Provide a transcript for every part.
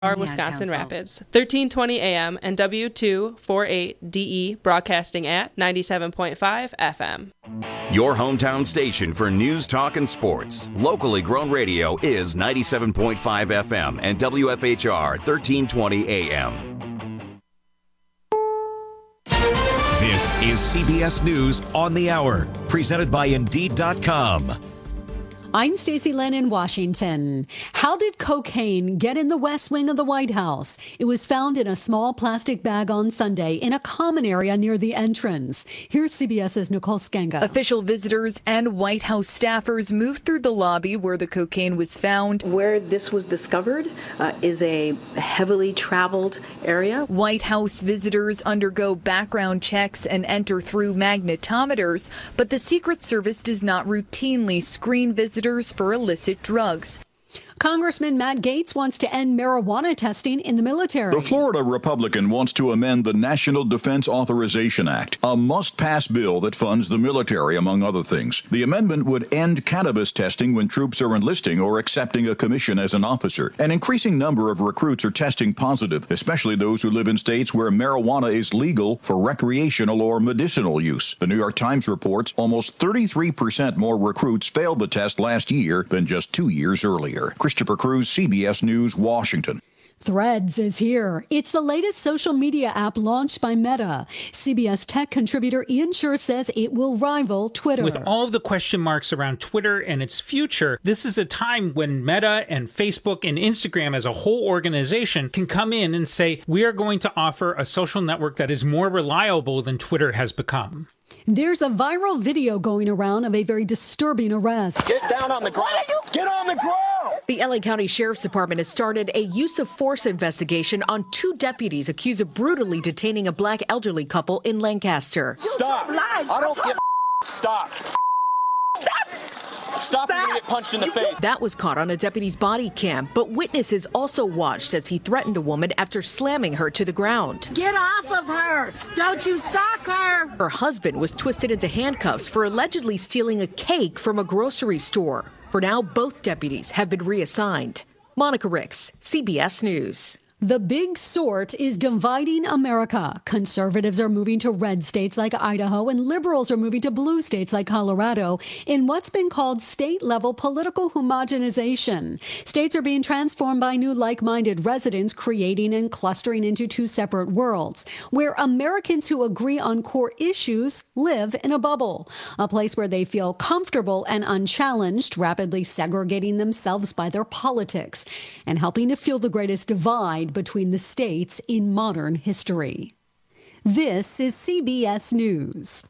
Wisconsin Rapids, 1320 AM and W248DE, broadcasting at 97.5 FM. Your hometown station for news, talk, and sports. Locally grown radio is 97.5 FM and WFHR 1320 AM. This is CBS News on the Hour, presented by Indeed.com. I'm Stacey Lynn in Washington. How did cocaine get in the West Wing of the White House? It was found in a small plastic bag on Sunday in a common area near the entrance. Here's CBS's Nicole Skenga. Official visitors and White House staffers moved through the lobby where the cocaine was found. Where this was discovered is a heavily traveled area. White House visitors undergo background checks and enter through magnetometers, but the Secret Service does not routinely screen visitors for illicit drugs. Congressman Matt Gaetz wants to end marijuana testing in the military. The Florida Republican wants to amend the National Defense Authorization Act, a must-pass bill that funds the military, among other things. The amendment would end cannabis testing when troops are enlisting or accepting a commission as an officer. An increasing number of recruits are testing positive, especially those who live in states where marijuana is legal for recreational or medicinal use. The New York Times reports almost 33% more recruits failed the test last year than just 2 years earlier. Christopher Cruz, CBS News, Washington. Threads is here. It's the latest social media app launched by Meta. CBS Tech contributor Ian Scher says it will rival Twitter. With all of the question marks around Twitter and its future, this is a time when Meta and Facebook and Instagram as a whole organization can come in and say, we are going to offer a social network that is more reliable than Twitter has become. There's a viral video going around of a very disturbing arrest. Get down on the ground. Get on the ground. The LA County Sheriff's Department has started a use of force investigation on 2 deputies accused of brutally detaining a black elderly couple in Lancaster. Stop. I don't give a stop. Stop and get punched in the face. That was caught on a deputy's body cam, but witnesses also watched as he threatened a woman after slamming her to the ground. Get off of her! Don't you sock her! Her husband was twisted into handcuffs for allegedly stealing a cake from a grocery store. For now, both deputies have been reassigned. Monica Ricks, CBS News. The big sort is dividing America. Conservatives are moving to red states like Idaho, and liberals are moving to blue states like Colorado in what's been called state-level political homogenization. States are being transformed by new like-minded residents, creating and clustering into 2 separate worlds, where Americans who agree on core issues live in a bubble, a place where they feel comfortable and unchallenged, rapidly segregating themselves by their politics and helping to fuel the greatest divide between the states in modern history. This is CBS News.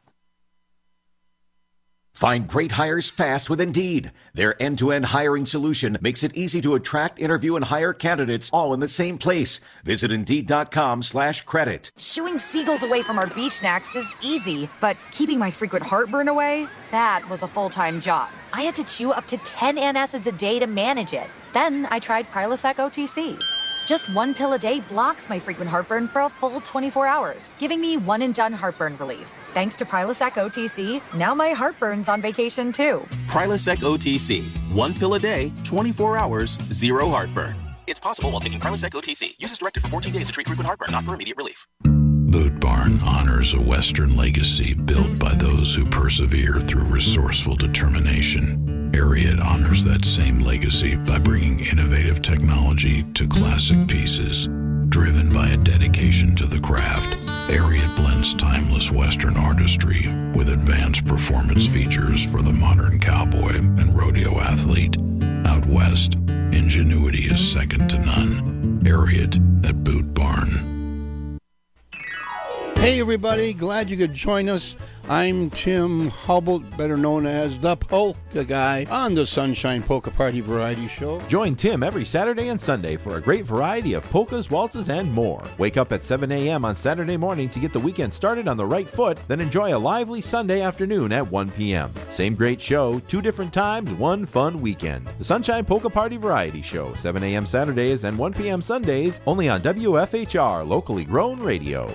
Find great hires fast with Indeed. Their end-to-end hiring solution makes it easy to attract, interview, and hire candidates all in the same place. Visit Indeed.com/credit. Shooing seagulls away from our beach snacks is easy, but keeping my frequent heartburn away, that was a full-time job. I had to chew up to 10 antacids a day to manage it. Then I tried Prilosec OTC. Just 1 pill a day blocks my frequent heartburn for a full 24 hours, giving me one-and-done heartburn relief. Thanks to Prilosec OTC, now my heartburn's on vacation too. Prilosec OTC. 1 pill a day, 24 hours, 0 heartburn. It's possible while taking Prilosec OTC. Use as directed for 14 days to treat frequent heartburn, not for immediate relief. Boot Barn honors a Western legacy built by those who persevere through resourceful determination. Ariat honors that same legacy by bringing innovative technology to classic pieces. Driven by a dedication to the craft, Ariat blends timeless Western artistry with advanced performance features for the modern cowboy and rodeo athlete. Out west, ingenuity is second to none. Ariat at Boot Barn. Hey everybody, glad you could join us. I'm Tim Hubble, better known as the Polka Guy, on the Sunshine Polka Party Variety Show. Join Tim every Saturday and Sunday for a great variety of polkas, waltzes, and more. Wake up at 7 a.m. on Saturday morning to get the weekend started on the right foot, then enjoy a lively Sunday afternoon at 1 p.m. Same great show, 2 different times, 1 fun weekend. The Sunshine Polka Party Variety Show, 7 a.m. Saturdays and 1 p.m. Sundays, only on WFHR, locally grown radio.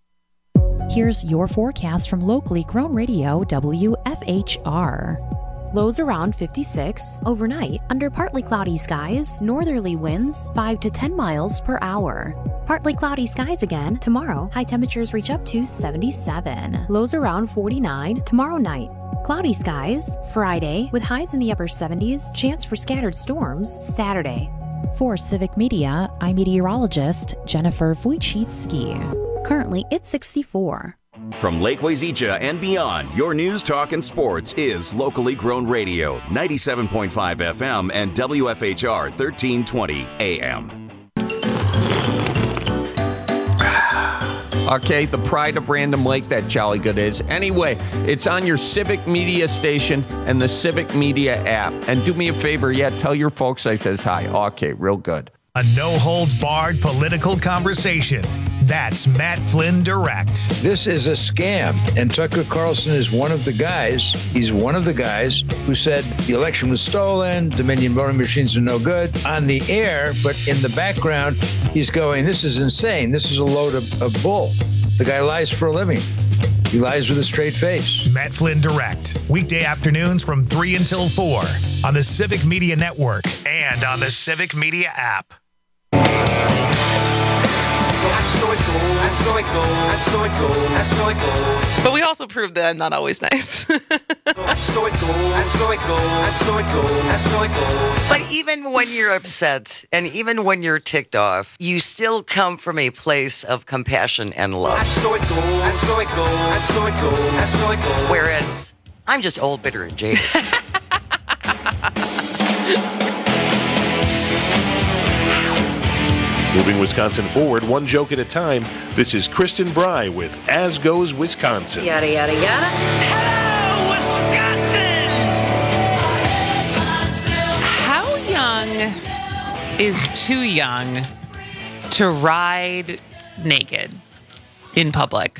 Here's your forecast from locally grown radio WFHR. Lows around 56. Overnight, under partly cloudy skies, northerly winds 5 to 10 miles per hour. Partly cloudy skies again tomorrow. High temperatures reach up to 77. Lows around 49 tomorrow night. Cloudy skies Friday with highs in the upper 70s. Chance for scattered storms Saturday. For Civic Media, I'm meteorologist Jennifer Wojcicki. Currently, it's 64. From Lake Wazeecha and beyond, your news, talk, and sports is locally grown radio, 97.5 FM and WFHR 1320 AM. Okay, the pride of Random Lake, that Jolly Good is. Anyway, it's on your Civic Media station and the Civic Media app. And do me a favor, tell your folks I says hi. Okay, real good. A no-holds-barred political conversation. That's Matt Flynn Direct. This is a scam, and Tucker Carlson is one of the guys. He's one of the guys who said the election was stolen, Dominion voting machines are no good on the air, but in the background, he's going, this is insane. This is a load of bull. The guy lies for a living. He lies with a straight face. Matt Flynn Direct. Weekday afternoons from 3 until 4 on the Civic Media Network and on the Civic Media app. But we also proved that I'm not always nice. But even when you're upset and even when you're ticked off, you still come from a place of compassion and love. Whereas I'm just old, bitter, and jaded. Moving Wisconsin forward, one joke at a time. This is Kristen Bry with As Goes Wisconsin. Yada, yada, yada. Hello, Wisconsin! How young is too young to ride naked in public?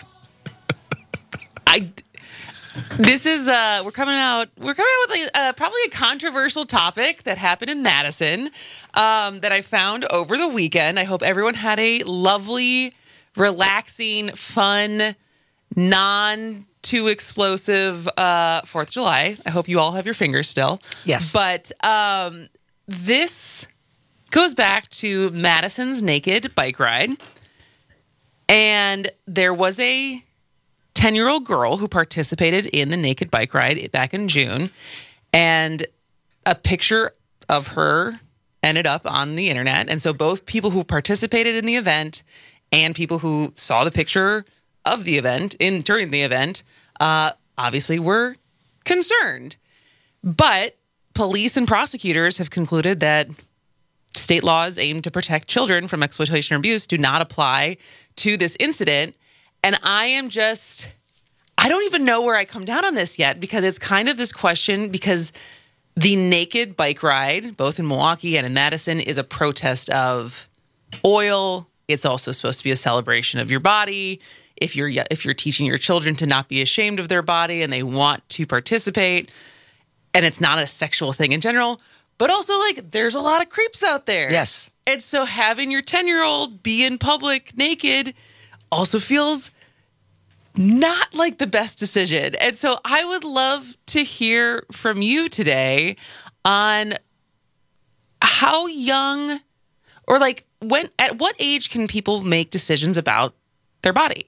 This is we're coming out with probably a controversial topic that happened in Madison that I found over the weekend. I hope everyone had a lovely, relaxing, fun, non too explosive 4th of July. I hope you all have your fingers still. Yes. But this goes back to Madison's naked bike ride. And there was a 10-year-old girl who participated in the naked bike ride back in June, and a picture of her ended up on the internet. And so both people who participated in the event and people who saw the picture of the event during the event obviously were concerned. But police and prosecutors have concluded that state laws aimed to protect children from exploitation or abuse do not apply to this incident. And I don't even know where I come down on this yet, because it's kind of this question, because the naked bike ride, both in Milwaukee and in Madison, is a protest of oil. It's also supposed to be a celebration of your body. If you're teaching your children to not be ashamed of their body and they want to participate, and it's not a sexual thing in general, but also there's a lot of creeps out there. Yes. And so having your 10-year-old be in public naked also feels not like the best decision. And so I would love to hear from you today on how young, or at what age can people make decisions about their body?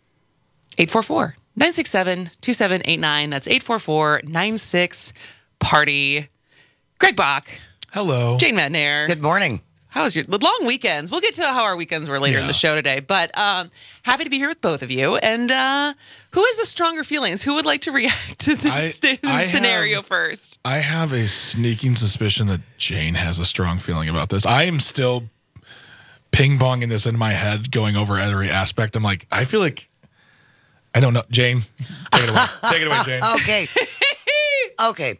844-967-2789. That's 844-96-PARTY. Greg Bach. Hello. Jane Mednair. Good morning. How was your long weekends? We'll get to how our weekends were later in the show today. But happy to be here with both of you. And who has the stronger feelings? Who would like to react to this scenario first? I have a sneaking suspicion that Jane has a strong feeling about this. I am still ping-ponging this in my head, going over every aspect. I'm like, I feel like, I don't know. Jane, take it away. Take it away, Jane. Okay.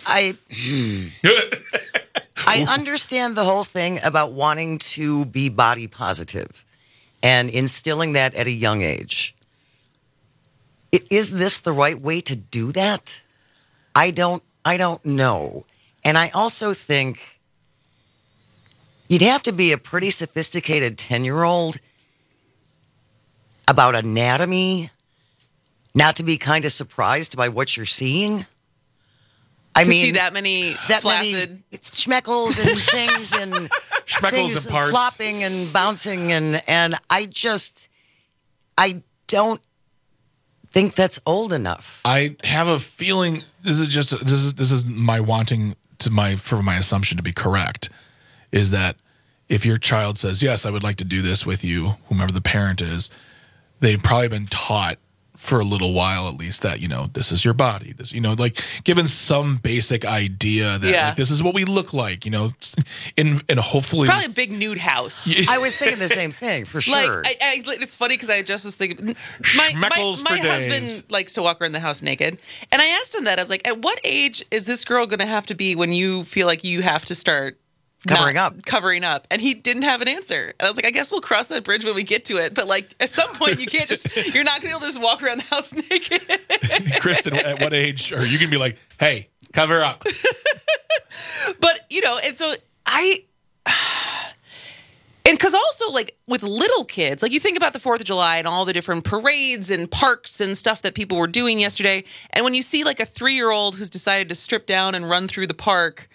I understand the whole thing about wanting to be body positive and instilling that at a young age. Is this the right way to do that? I don't know. And I also think you'd have to be a pretty sophisticated 10-year-old about anatomy not to be kind of surprised by what you're seeing. I to mean, see that many flaccid schmeckles and things and Schmeckles and parts. flopping and bouncing and I don't think that's old enough. I have a feeling this is my wanting to for my assumption to be correct, is that if your child says, yes, I would like to do this with you, whomever the parent is, they've probably been taught for a little while at least that, this is your body. This, like given some basic idea that like, this is what we look like, and hopefully. It's probably a big nude house. I was thinking the same thing, for sure. Like, it's funny because I just was thinking, my husband likes to walk around the house naked. And I asked him that. I was like, at what age is this girl going to have to be when you feel like you have to start covering up? And he didn't have an answer. And I was like, I guess we'll cross that bridge when we get to it. But like at some point you're not gonna be able to just walk around the house naked. Kristen, at what age are you gonna be like, hey, cover up? But and so and because also like with little kids, like you think about the 4th of July and all the different parades and parks and stuff that people were doing yesterday. And when you see like a 3-year-old who's decided to strip down and run through the park,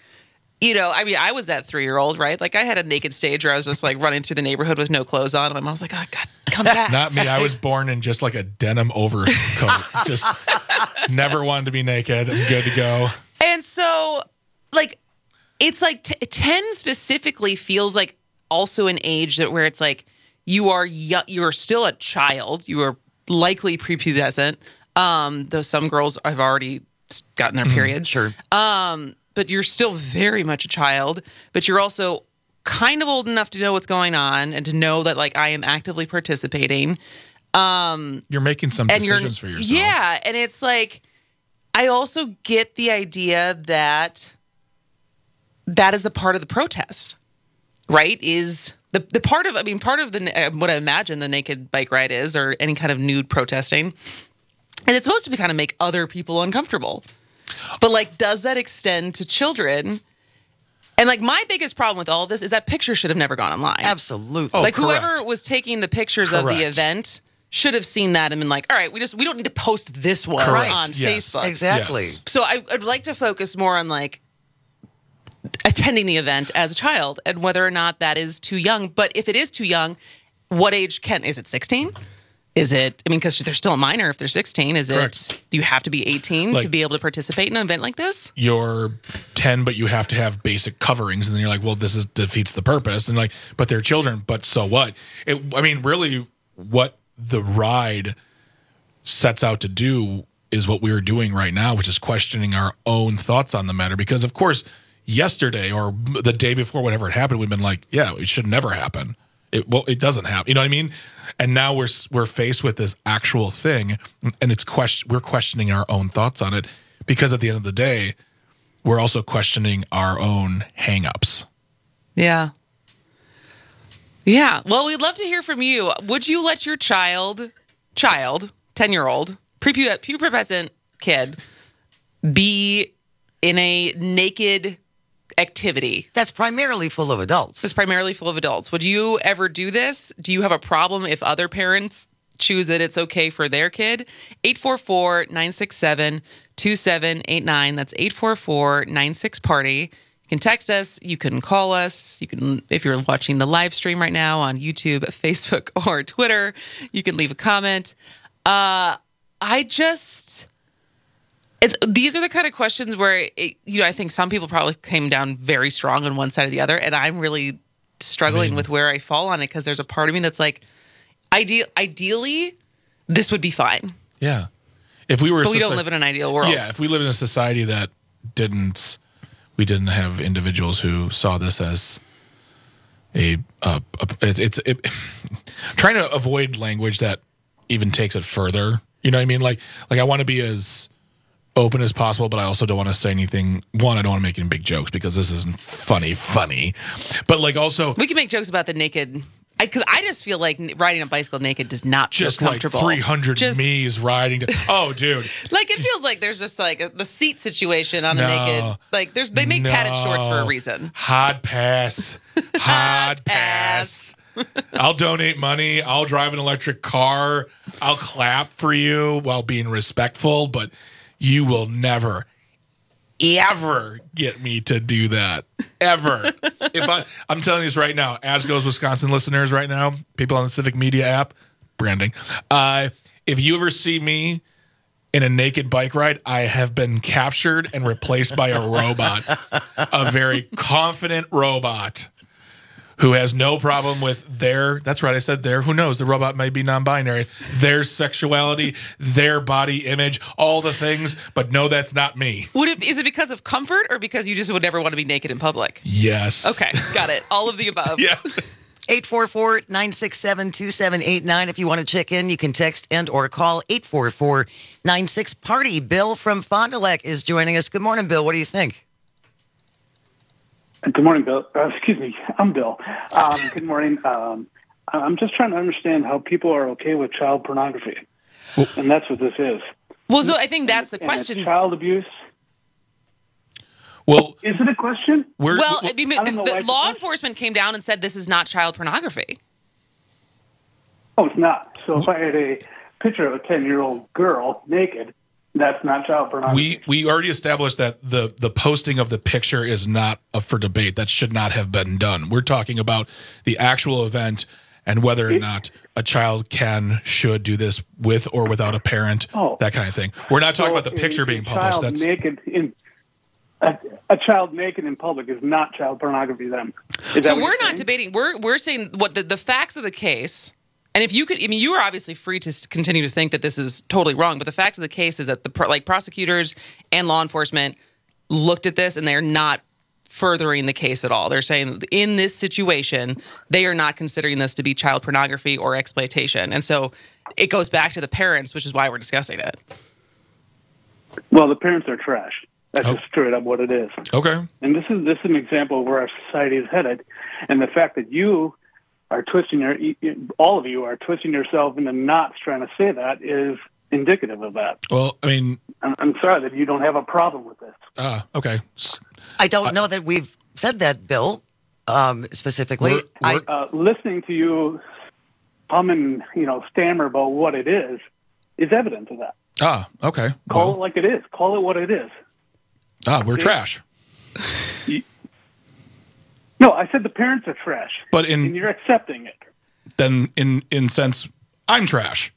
I was that 3-year-old, right? Like I had a naked stage where I was just like running through the neighborhood with no clothes on. And my mom was like, oh God, come back. Not me. I was born in just like a denim overcoat. Just never wanted to be naked. I'm good to go. And so like, it's like 10 specifically feels like also an age that where it's like you are still a child. You are likely prepubescent. Though some girls have already gotten their periods. Sure. But you're still very much a child, but you're also kind of old enough to know what's going on and to know that like I am actively participating. You're making some decisions for yourself. Yeah. And it's like, I also get the idea that is the part of the protest, right? Is the part of the what I imagine the naked bike ride is, or any kind of nude protesting. And it's supposed to be kind of make other people uncomfortable. But like, does that extend to children? And like, my biggest problem with all of this is that picture should have never gone online. Absolutely. Like whoever was taking the pictures of the event should have seen that and been like, all right, we don't need to post this one on Facebook. Exactly. Yes. So I'd like to focus more on like attending the event as a child and whether or not that is too young. But if it is too young, what age is it 16? Is it, because they're still a minor if they're 16. Do you have to be 18 to be able to participate in an event like this? You're 10, but you have to have basic coverings. And then you're like, well, this defeats the purpose. And like, but they're children, but so what? Really what the ride sets out to do is what we're doing right now, which is questioning our own thoughts on the matter. Because of course, yesterday or the day before, whenever it happened, we've been like, yeah, it should never happen. It doesn't happen. You know what I mean? And now we're faced with this actual thing, and we're questioning our own thoughts on it, because at the end of the day, we're also questioning our own hang-ups. Yeah. Yeah. Well, we'd love to hear from you. Would you let your child, 10-year-old, prepubescent kid, be in a naked activity that's primarily full of adults? Would you ever do this? Do you have a problem if other parents choose that it's okay for their kid? 844-967-2789. That's 844-96-PARTY. You can text us. You can call us. You can, if you're watching the live stream right now on YouTube, Facebook, or Twitter, you can leave a comment. These are the kind of questions where, I think some people probably came down very strong on one side or the other, and I'm really struggling with where I fall on it, because there's a part of me that's like, ideally, this would be fine. Yeah. But we don't live in an ideal world. Yeah, if we live in a society that we didn't have individuals who saw this as trying to avoid language that even takes it further. You know what I mean? Like I want to be as open as possible, but I also don't want to say anything. One, I don't want to make any big jokes because this isn't funny. But like also, we can make jokes about the naked. Because I just feel like riding a bicycle naked does not feel comfortable. Like 300 me's riding. Oh, dude. Like it feels like there's just like the seat situation on a naked. Like they make padded shorts for a reason. Hard pass. Hard pass. I'll donate money. I'll drive an electric car. I'll clap for you while being respectful, but you will never, ever get me to do that. Ever. I'm telling you this right now, As Goes Wisconsin listeners right now, people on the Civic Media app, branding. If you ever see me in a naked bike ride, I have been captured and replaced by a robot, a very confident robot who has no problem with that's right, I said who knows, the robot may be non-binary, their sexuality, their body image, all the things, but no, that's not me. Is it because of comfort or because you just would never want to be naked in public? Yes. Okay, got it. All of the above. Yeah. 844-967-2789. If you want to check in, you can text and or call 844-96-PARTY. Bill from Fond du Lac is joining us. Good morning, Bill. What do you think? Good morning, Bill. Excuse me, I'm Bill. Good morning. I'm just trying to understand how people are okay with child pornography, and that's what this is. Well, so I think that's the and question. It's child abuse. Well, is it a question? The law enforcement came down and said this is not child pornography. Oh, it's not. So if I had a picture of a 10-year-old girl naked, that's not child pornography. We already established that the posting of the picture is not up for debate. That should not have been done. We're talking about the actual event and whether or not a child should do this with or without a parent, that kind of thing. We're not talking about the picture being published. A child naked in public is not child pornography then. So we're not debating. We're saying what the facts of the case. And if you could, you are obviously free to continue to think that this is totally wrong, but the facts of the case is that prosecutors and law enforcement looked at this and they're not furthering the case at all. They're saying in this situation, they are not considering this to be child pornography or exploitation. And so it goes back to the parents, which is why we're discussing it. Well, the parents are trash. That's just straight up what it is. Okay. And this is an example of where our society is headed. And the fact that you are all of you are twisting yourself into knots trying to say that is indicative of that. Well, I mean, I'm sorry that you don't have a problem with this. Okay. I don't know that we've said that, Bill, specifically. Listening to you hum and stammer about what it is evidence of that. Okay. Call it like it is. Call it what it is. We're trash. No, I said the parents are trash. And you're accepting it. Then in sense, I'm trash.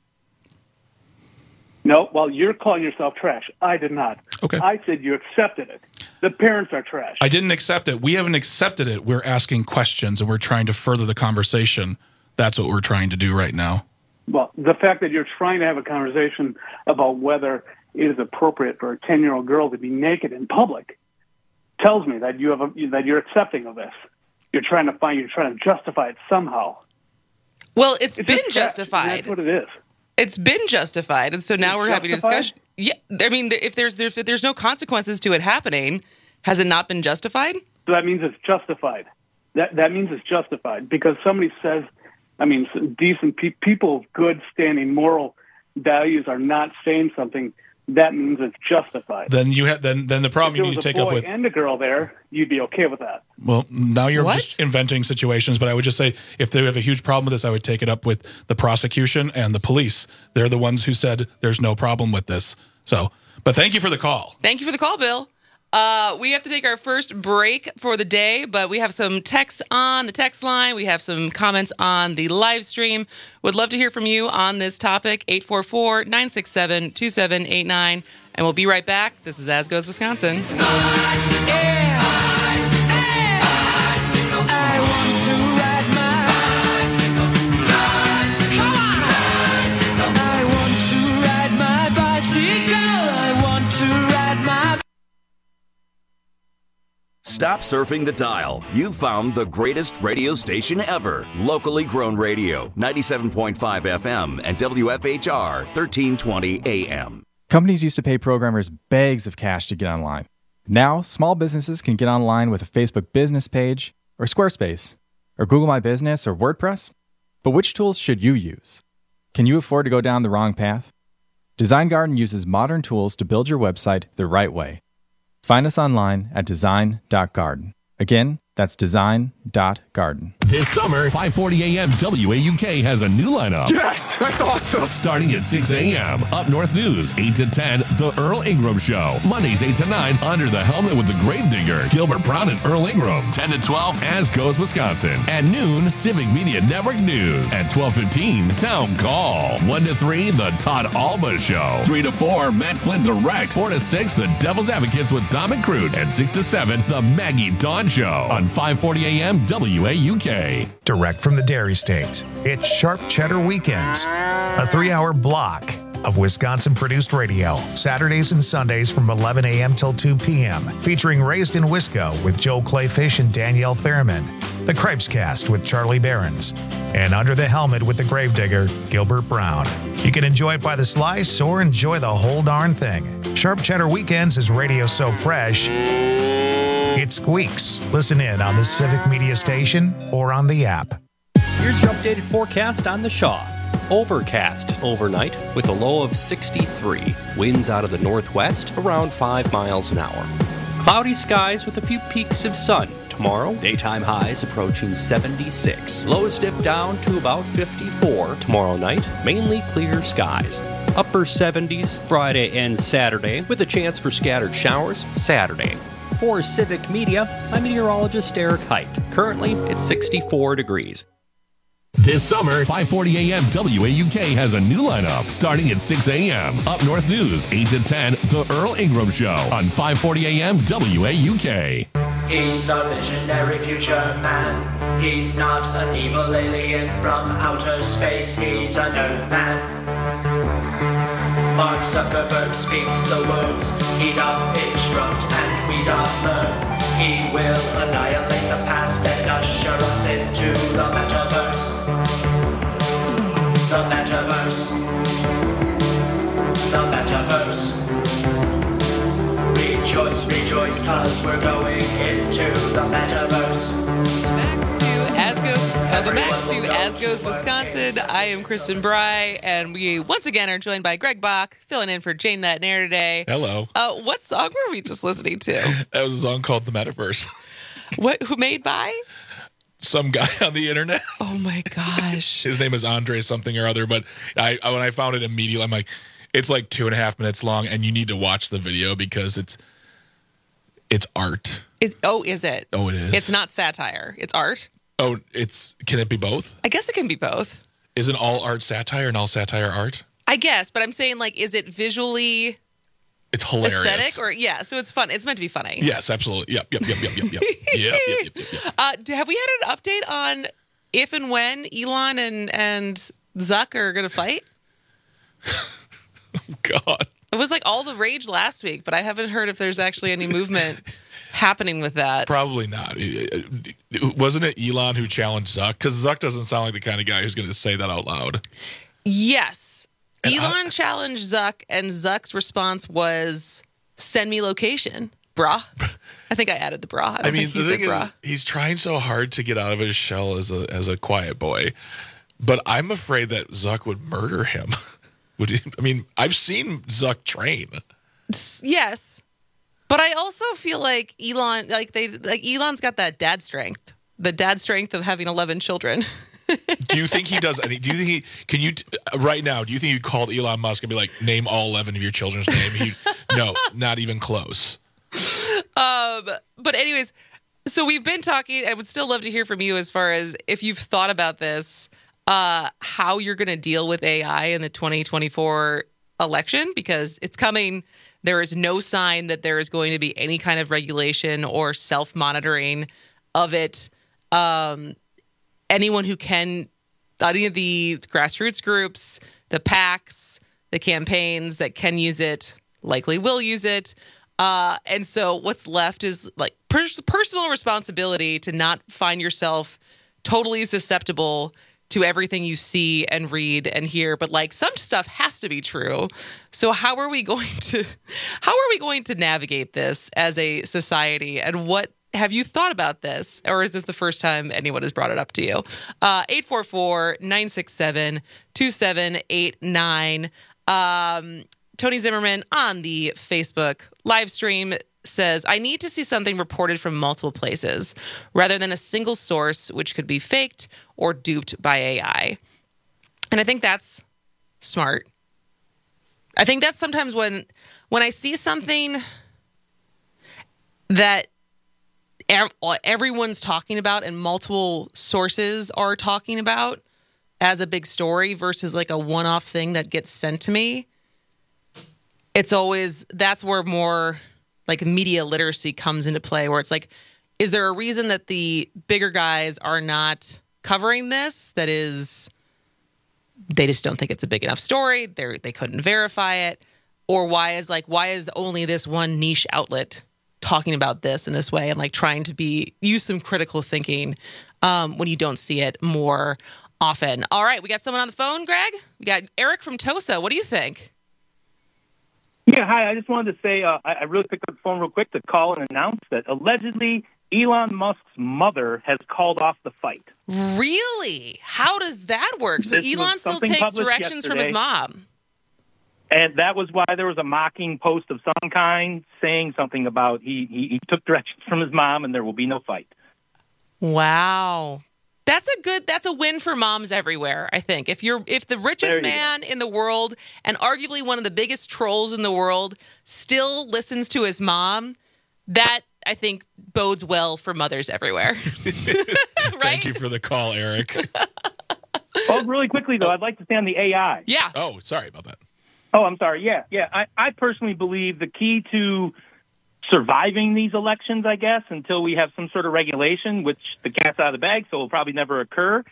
No, well, you're calling yourself trash. I did not. Okay. I said you accepted it. The parents are trash. I didn't accept it. We haven't accepted it. We're asking questions and we're trying to further the conversation. That's what we're trying to do right now. Well, the fact that you're trying to have a conversation about whether it is appropriate for a 10-year-old girl to be naked in public tells me that that you're accepting of this. You're trying to justify it somehow. Well, it's been justified. That's what it is. It's been justified, and so now we're having a discussion. Yeah, I mean, if there's no consequences to it happening, has it not been justified? So that means it's justified. That means it's justified because somebody says, decent people of good standing moral values are not saying something. That means it's justified. Then the problem you need to take up with. If there was a boy and a girl there, you'd be okay with that. Well, now you're just inventing situations, but I would just say if they have a huge problem with this, I would take it up with the prosecution and the police. They're the ones who said there's no problem with this. So, but thank you for the call. Thank you for the call, Bill. We have to take our first break for the day, but we have some text on the text line. We have some comments on the live stream. Would love to hear from you on this topic, 844-967-2789. And we'll be right back. This is As Goes Wisconsin. Stop surfing the dial. You've found the greatest radio station ever. Locally grown radio, 97.5 FM and WFHR, 1320 AM. Companies used to pay programmers bags of cash to get online. Now, small businesses can get online with a Facebook business page, or Squarespace, or Google My Business, or WordPress. But which tools should you use? Can you afford to go down the wrong path? Design Garden uses modern tools to build your website the right way. Find us online at design.garden. Again, that's design.garden. This summer, 5:40 a.m. WAUK has a new lineup. Yes, that's awesome. Starting at 6 a.m. Up North News, 8 to 10, The Earl Ingram Show. Mondays, 8 to 9, Under the Helmet with the Gravedigger, Gilbert Brown and Earl Ingram. 10 to 12, As Goes Wisconsin. At noon, Civic Media Network News. At 12:15, Town Call. 1 to 3, The Todd Alba Show. 3 to 4, Matt Flynn Direct. 4 to 6, The Devil's Advocates with Dom and Crute. And 6 to 7, The Maggie Dawn Show. On 5:40 a.m. WAUK. Direct from the Dairy State, it's Sharp Cheddar Weekends, a 3-hour block of Wisconsin-produced radio, Saturdays and Sundays from 11 a.m. till 2 p.m., featuring Raised in Wisco with Joe Clayfish and Danielle Fairman, The Cripes Cast with Charlie Behrens, and Under the Helmet with the Gravedigger, Gilbert Brown. You can enjoy it by the slice or enjoy the whole darn thing. Sharp Cheddar Weekends is radio so fresh, it squeaks. Listen in on the Civic Media Station or on the app. Here's your updated forecast on the Shaw. Overcast overnight with a low of 63. Winds out of the northwest around 5 miles an hour. Cloudy skies with a few peaks of sun. Tomorrow, daytime highs approaching 76. Lows dip down to about 54. Tomorrow night, mainly clear skies. Upper 70s Friday and Saturday with a chance for scattered showers Saturday. For Civic Media, I'm meteorologist Eric Height. Currently, it's 64 degrees. This summer, 5:40 a.m. WAUK has a new lineup. Starting at 6 a.m. Up North News, 8 to 10, The Earl Ingram Show. On 5:40 a.m. WAUK. He's a visionary future man. He's not an evil alien from outer space. He's an Earthman. Mark Zuckerberg speaks the words. He doth instruct and we doth learn. He will annihilate the past and usher us into the metaverse. The metaverse. The metaverse. Rejoice, rejoice, cause we're going into the metaverse. Welcome back to As Goes Wisconsin. I am Kristen Bry, and we once again are joined by Greg Bach, filling in for Jane That Nair today. Hello. What song were we just listening to? That was a song called The Metaverse. Who made by? Some guy on the internet. Oh my gosh. His name is Andre something or other, but when I found it immediately, I'm like, it's like 2.5 minutes long, and you need to watch the video because it's art. Is it? Oh, it is. It's not satire. It's art. Oh, can it be both? I guess it can be both. Isn't all art satire and all satire art? I guess, but I'm saying, like, is it visually... It's hilarious. Aesthetic, or so it's fun. It's meant to be funny. Yes, absolutely. Yep. Have we had an update on if and when Elon and Zuck are going to fight? Oh, God. It was like all the rage last week, but I haven't heard if there's actually any movement happening with that. Probably not. Wasn't it Elon who challenged Zuck? Because Zuck doesn't sound like the kind of guy who's going to say that out loud. Yes. Elon challenged Zuck, and Zuck's response was, send me location, brah. I think I added the brah. I mean, the thing is, he's trying so hard to get out of his shell as a quiet boy, but I'm afraid that Zuck would murder him. I've seen Zuck train. Yes. But I also feel like Elon, Elon's got that dad strength, the dad strength of having 11 children. Do you think he does any? Do you think right now? Do you think you called Elon Musk and be like, name all 11 of your children's name? No, not even close. But anyways, so we've been talking. I would still love to hear from you as far as if you've thought about this, how you're going to deal with AI in the 2024 election, because it's coming. There is no sign that there is going to be any kind of regulation or self-monitoring of it. Anyone who can, any of the grassroots groups, the PACs, the campaigns that can use it, likely will use it. And so what's left is like personal responsibility to not find yourself totally susceptible to everything you see and read and hear. But like some stuff has to be true. So how are we going to navigate this as a society? And what have you thought about this, or is this the first time anyone has brought it up to you? 844-967-2789. Tony Zimmerman on the Facebook live stream says, I need to see something reported from multiple places rather than a single source, which could be faked or duped by AI. And I think that's smart. I think that's sometimes when I see something that everyone's talking about and multiple sources are talking about as a big story versus like a one-off thing that gets sent to me, that's where more like media literacy comes into play, where it's like, is there a reason that the bigger guys are not covering this? That is, they just don't think it's a big enough story. They couldn't verify it. Or why is only this one niche outlet talking about this in this way, and like trying to use some critical thinking when you don't see it more often. All right, we got someone on the phone, Greg. We got Eric from Tosa. What do you think? Yeah, hi. I just wanted to say I really picked up the phone real quick to call and announce that allegedly Elon Musk's mother has called off the fight. Really? How does that work? So Elon still takes directions from his mom. And that was why there was a mocking post of some kind saying something about he took directions from his mom and there will be no fight. Wow. That's a win for moms everywhere, I think. If the richest man in the world and arguably one of the biggest trolls in the world still listens to his mom, that I think bodes well for mothers everywhere. Right? Thank you for the call, Eric. Oh, really quickly though, I'd like to say on the AI. Yeah. Oh, sorry about that. Oh, I'm sorry. Yeah. I personally believe the key to surviving these elections, I guess, until we have some sort of regulation, which the cat's out of the bag, so will probably never occur,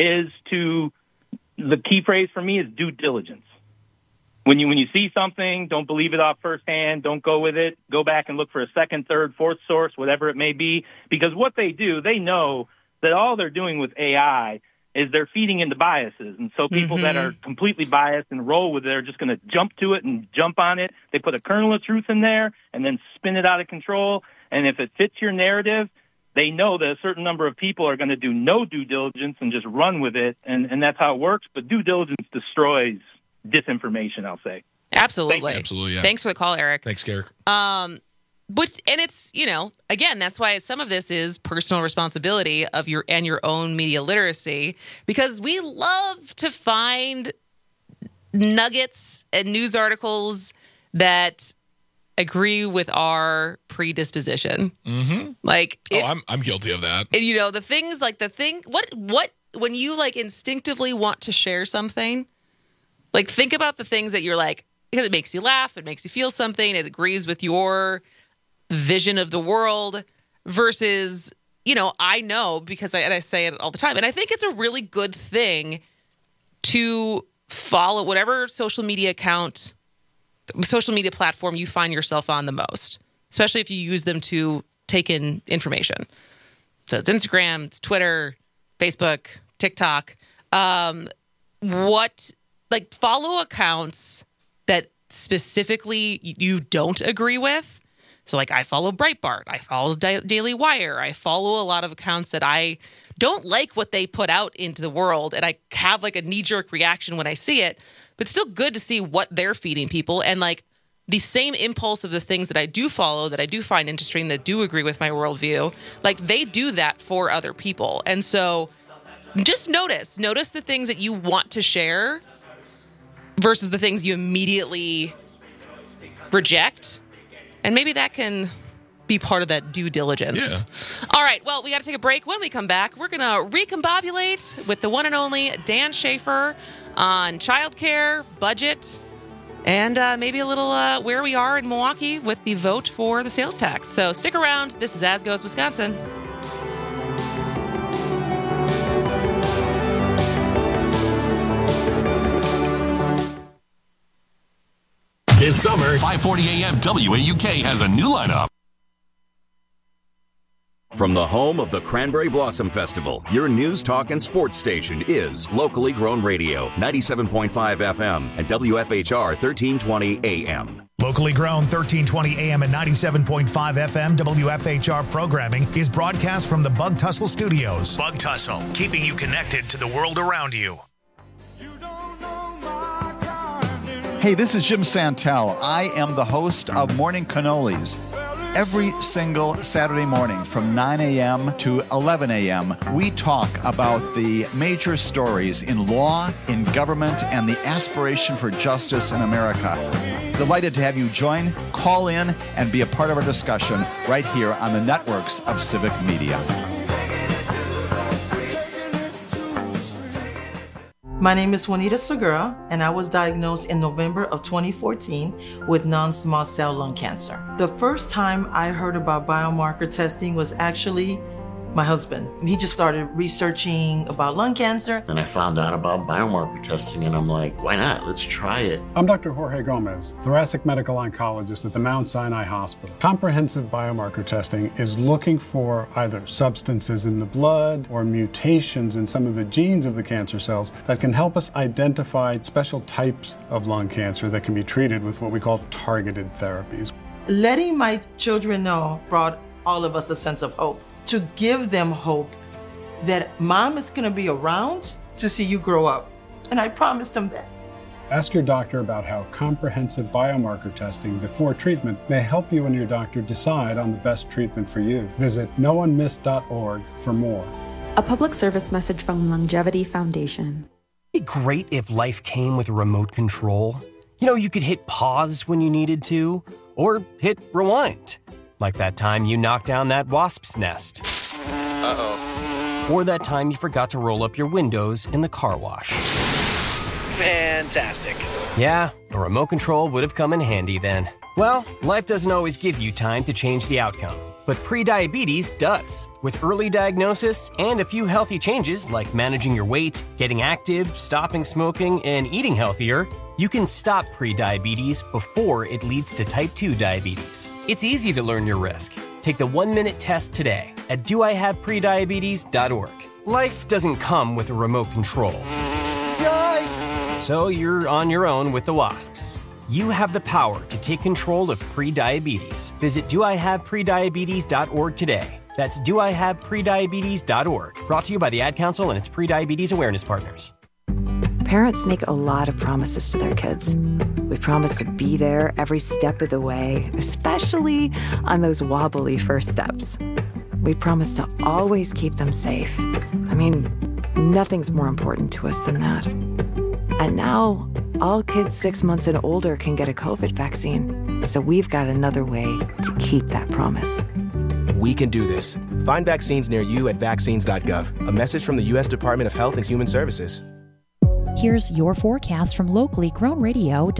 the key phrase for me is due diligence. When you see something, don't believe it off firsthand, don't go with it, go back and look for a second, third, fourth source, whatever it may be, because what they do, they know that all they're doing with AI is they're feeding into biases. And so people that are completely biased and roll with it are just going to jump to it and jump on it. They put a kernel of truth in there and then spin it out of control. And if it fits your narrative, they know that a certain number of people are going to do no due diligence and just run with it. And that's how it works. But due diligence destroys disinformation, I'll say. Absolutely. Absolutely, yeah. Thanks for the call, Eric. Thanks, Eric. And it's, again, that's why some of this is personal responsibility of your own media literacy, because we love to find nuggets and news articles that agree with our predisposition. Mm-hmm. Like, I'm guilty of that. And when you like instinctively want to share something, like think about the things that you're like, because it makes you laugh, it makes you feel something, it agrees with your vision of the world versus, I know because I say it all the time. And I think it's a really good thing to follow whatever social media platform you find yourself on the most, especially if you use them to take in information. So it's Instagram, it's Twitter, Facebook, TikTok. Follow accounts that specifically you don't agree with. So like I follow Breitbart, I follow Daily Wire, I follow a lot of accounts that I don't like what they put out into the world, and I have like a knee-jerk reaction when I see it, but it's still good to see what they're feeding people. And like the same impulse of the things that I do follow, that I do find interesting, that do agree with my worldview, like they do that for other people. And so just notice the things that you want to share versus the things you immediately reject. And maybe that can be part of that due diligence. Yeah. All right. Well, we got to take a break. When we come back, we're going to recombobulate with the one and only Dan Schaefer on childcare, budget, and maybe a little where we are in Milwaukee with the vote for the sales tax. So stick around. This is As Goes Wisconsin. This summer, 5:40 a.m. WAUK has a new lineup. From the home of the Cranberry Blossom Festival, your news, talk, and sports station is locally grown radio, 97.5 FM and WFHR 1320 AM. Locally grown 1320 AM and 97.5 FM WFHR programming is broadcast from the Bug Tussle Studios. Bug Tussle, keeping you connected to the world around you. Hey, this is Jim Santel. I am the host of Morning Cannolis. Every single Saturday morning from 9 a.m. to 11 a.m., we talk about the major stories in law, in government, and the aspiration for justice in America. Delighted to have you join, call in, and be a part of our discussion right here on the networks of Civic Media. My name is Juanita Segura, and I was diagnosed in November of 2014 with non-small cell lung cancer. The first time I heard about biomarker testing was actually my husband. He just started researching about lung cancer. And I found out about biomarker testing, and I'm like, why not? Let's try it. I'm Dr. Jorge Gomez, thoracic medical oncologist at the Mount Sinai Hospital. Comprehensive biomarker testing is looking for either substances in the blood or mutations in some of the genes of the cancer cells that can help us identify special types of lung cancer that can be treated with what we call targeted therapies. Letting my children know brought all of us a sense of hope. To give them hope that mom is going to be around to see you grow up. And I promised them that. Ask your doctor about how comprehensive biomarker testing before treatment may help you and your doctor decide on the best treatment for you. Visit noonemiss.org for more. A public service message from Longevity Foundation. It'd be great if life came with a remote control. You know, you could hit pause when you needed to, or hit rewind. Like that time you knocked down that wasp's nest. Uh-oh. Or that time you forgot to roll up your windows in the car wash. Fantastic. Yeah, a remote control would have come in handy then. Well, life doesn't always give you time to change the outcome, but prediabetes does. With early diagnosis and a few healthy changes like managing your weight, getting active, stopping smoking, and eating healthier, you can stop prediabetes before it leads to type 2 diabetes. It's easy to learn your risk. Take the 1-minute test today at doihaveprediabetes.org. Life doesn't come with a remote control. Yikes! So you're on your own with the wasps. You have the power to take control of prediabetes. Visit doihaveprediabetes.org today. That's doihaveprediabetes.org. Brought to you by the Ad Council and its prediabetes awareness partners. Parents make a lot of promises to their kids. We promise to be there every step of the way, especially on those wobbly first steps. We promise to always keep them safe. I mean, nothing's more important to us than that. And now, all kids 6 months and older can get a COVID vaccine. So we've got another way to keep that promise. We can do this. Find vaccines near you at vaccines.gov. A message from the U.S. Department of Health and Human Services. Here's your forecast from locally grown radio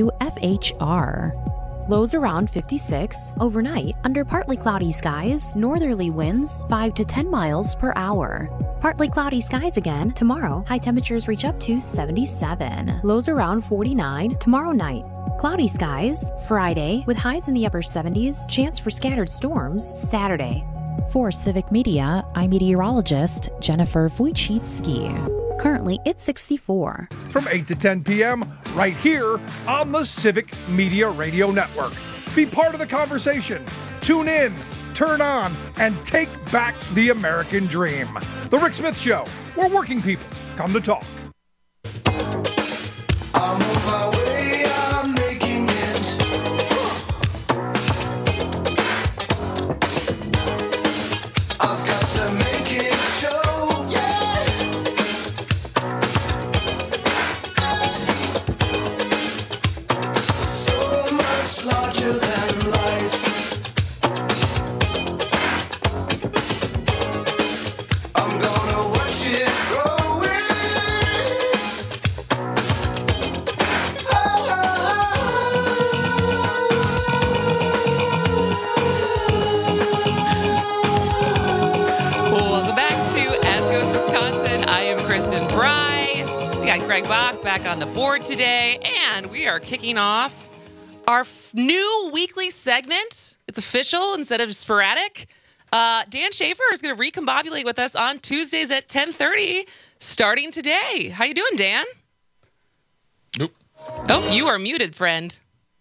WFHR. Lows around 56. Overnight, under partly cloudy skies, northerly winds 5 to 10 miles per hour. Partly cloudy skies again tomorrow. High temperatures reach up to 77. Lows around 49 tomorrow night. Cloudy skies Friday with highs in the upper 70s. Chance for scattered storms Saturday. For Civic Media, I'm meteorologist Jennifer Wojcicki. Currently, it's 64. From 8 to 10 p.m. right here on the Civic Media Radio Network. Be part of the conversation. Tune in, turn on, and take back the American dream. The Rick Smith Show, where working people come to talk. I'm on my way, I'm making it. I've got to make it show, yeah. So much larger than life. I'm gonna watch it grow in. Welcome back to As Goes Wisconsin. I am Kristen Bry. We got Greg Bach back on the board today, and we are kicking off our new weekly segment. It's official instead of sporadic. Dan Schaefer is going to recombobulate with us on Tuesdays at 10:30, starting today. How you doing, Dan? Nope. Oh, you are muted, friend.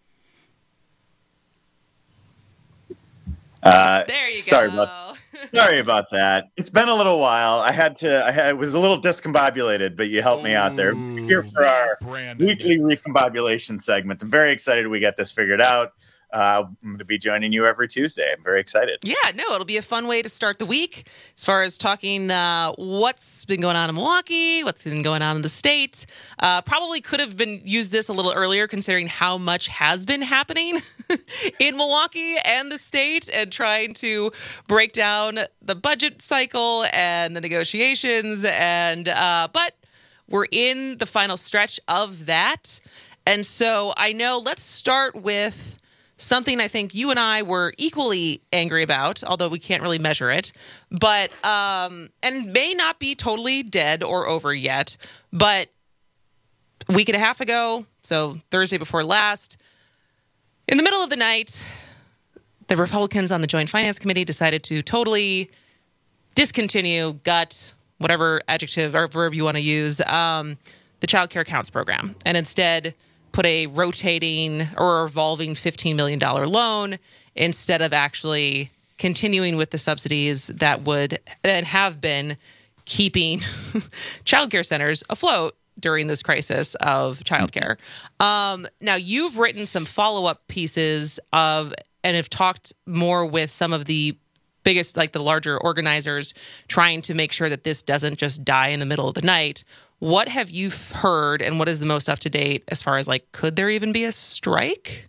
There you go. Sorry about that. It's been a little while. I was a little discombobulated, but you helped me out there. We're here for our weekly recombobulation segment. I'm very excited we got this figured out. I'm going to be joining you every Tuesday. I'm very excited. Yeah, no, it'll be a fun way to start the week as far as talking what's been going on in Milwaukee, what's been going on in the state. Probably could have been used this a little earlier considering how much has been happening in Milwaukee and the state, and trying to break down the budget cycle and the negotiations. And but we're in the final stretch of that. And so I know, let's start with something I think you and I were equally angry about, although we can't really measure it, but and may not be totally dead or over yet. But a week and a half ago, so Thursday before last, in the middle of the night, the Republicans on the Joint Finance Committee decided to totally discontinue, gut, whatever adjective or verb you want to use, the Child Care Counts program, and instead put a rotating or revolving $15 million loan instead of actually continuing with the subsidies that would and have been keeping childcare centers afloat during this crisis of childcare. Now, you've written some follow-up pieces and have talked more with some of the biggest, like the larger organizers, trying to make sure that this doesn't just die in the middle of the night. What have you heard, and what is the most up-to-date as far as, like, could there even be a strike?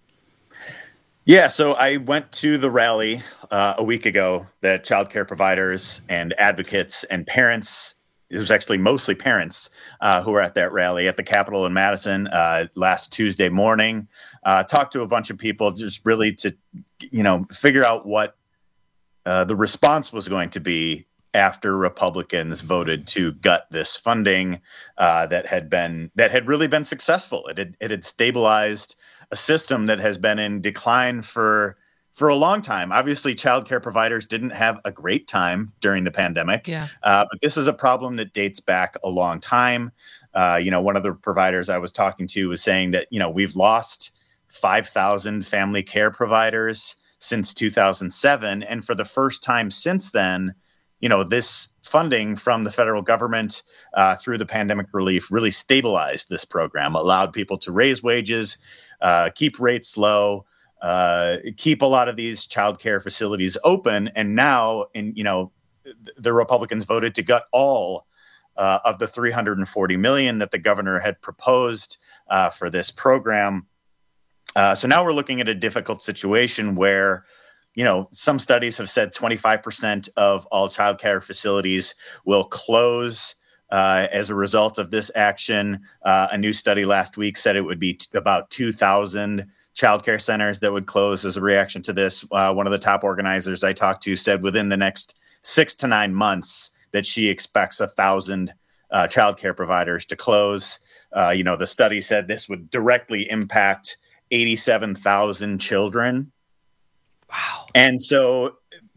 Yeah, so I went to the rally a week ago that childcare providers and advocates and parents, it was actually mostly parents who were at that rally at the Capitol in Madison last Tuesday morning. Talked to a bunch of people just really to, figure out what the response was going to be after Republicans voted to gut this funding that had really been successful. It had stabilized a system that has been in decline for a long time. Obviously, childcare providers didn't have a great time during the pandemic, but this is a problem that dates back a long time. One of the providers I was talking to was saying that, we've lost 5,000 family care providers since 2007. And for the first time since then, this funding from the federal government through the pandemic relief really stabilized this program, allowed people to raise wages, keep rates low, keep a lot of these childcare facilities open. And now, the Republicans voted to gut all of the $340 million that the governor had proposed for this program. So now we're looking at a difficult situation where, some studies have said 25% of all childcare facilities will close as a result of this action. A new study last week said it would be about 2,000 childcare centers that would close as a reaction to this. One of the top organizers I talked to said within the next 6 to 9 months that she expects 1,000 childcare providers to close. The study said this would directly impact 87,000 children. Wow. And so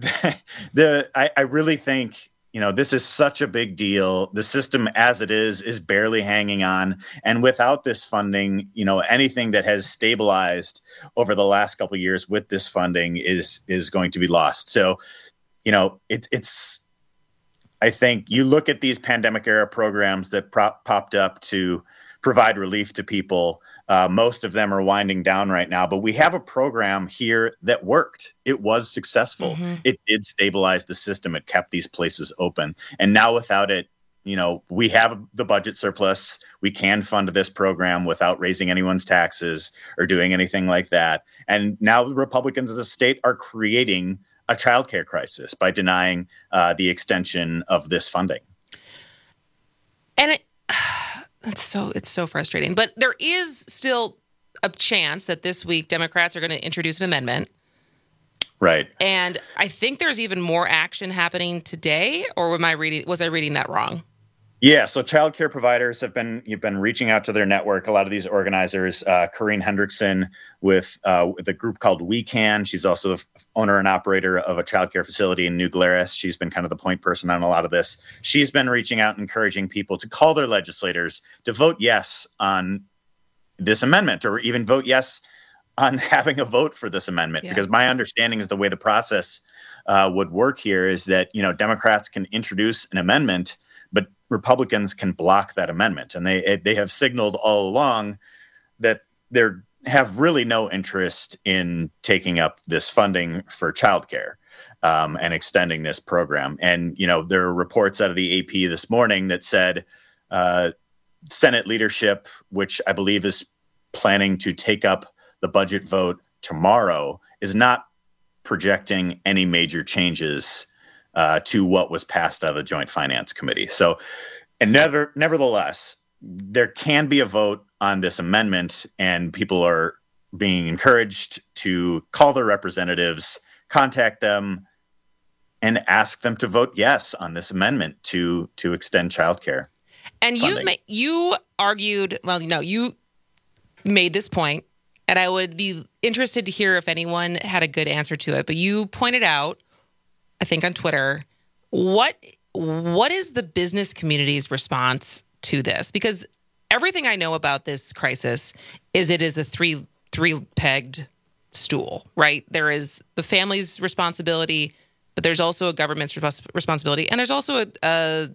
I really think, this is such a big deal. The system as it is barely hanging on. And without this funding, anything that has stabilized over the last couple of years with this funding is going to be lost. So, it's I think you look at these pandemic era programs that popped up to provide relief to people. Most of them are winding down right now, but we have a program here that worked. It was successful. Mm-hmm. It did stabilize the system. It kept these places open. And now without it, we have the budget surplus. We can fund this program without raising anyone's taxes or doing anything like that. And now the Republicans of the state are creating a childcare crisis by denying the extension of this funding. And it's so frustrating. But there is still a chance that this week Democrats are going to introduce an amendment. Right. And I think there's even more action happening today, or was I reading that wrong? Yeah, so childcare providers have been reaching out to their network. A lot of these organizers, Corrine Hendrickson with the group called We Can. She's also the owner and operator of a childcare facility in New Glarus. She's been kind of the point person on a lot of this. She's been reaching out and encouraging people to call their legislators to vote yes on this amendment, or even vote yes on having a vote for this amendment. Yeah. Because my understanding is the way the process would work here is that, Democrats can introduce an amendment, but Republicans can block that amendment. And they have signaled all along that they're have really no interest in taking up this funding for childcare and extending this program. And, there are reports out of the AP this morning that said Senate leadership, which I believe is planning to take up the budget vote tomorrow, is not projecting any major changes to what was passed out of the Joint Finance Committee. So, and nevertheless, there can be a vote on this amendment, and people are being encouraged to call their representatives, contact them, and ask them to vote yes on this amendment to extend childcare. And you argued, you made this point, and I would be interested to hear if anyone had a good answer to it. But you pointed out, I think on Twitter, what is the business community's response to this? Because everything I know about this crisis is it is a three-pegged stool, right? There is the family's responsibility, but there's also a government's responsibility, and there's also a